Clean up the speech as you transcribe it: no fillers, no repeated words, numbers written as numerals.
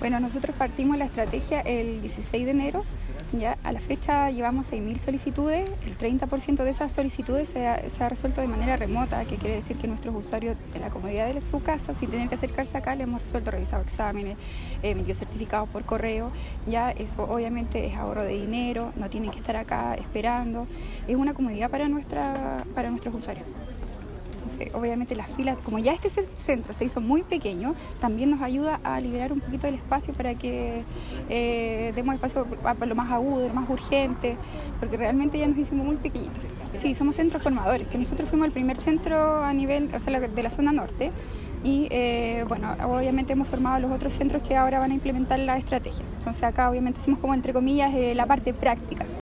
Bueno, nosotros partimos la estrategia el 16 de enero, ya a la fecha llevamos 6.000 solicitudes, el 30% de esas solicitudes se ha resuelto de manera remota, que quiere decir que nuestros usuarios de la comodidad de su casa, sin tener que acercarse acá, le hemos resuelto, revisado exámenes, emitido certificados por correo, ya eso obviamente es ahorro de dinero, no tienen que estar acá esperando, es una comodidad para nuestros usuarios. Entonces, obviamente las filas, como ya este centro se hizo muy pequeño, también nos ayuda a liberar un poquito el espacio para que demos espacio para lo más agudo, lo más urgente, porque realmente ya nos hicimos muy pequeñitos. Sí, somos centros formadores, que nosotros fuimos el primer centro a nivel, o sea, de la zona norte, y bueno, obviamente hemos formado a los otros centros que ahora van a implementar la estrategia. Entonces acá obviamente hacemos como entre comillas la parte práctica.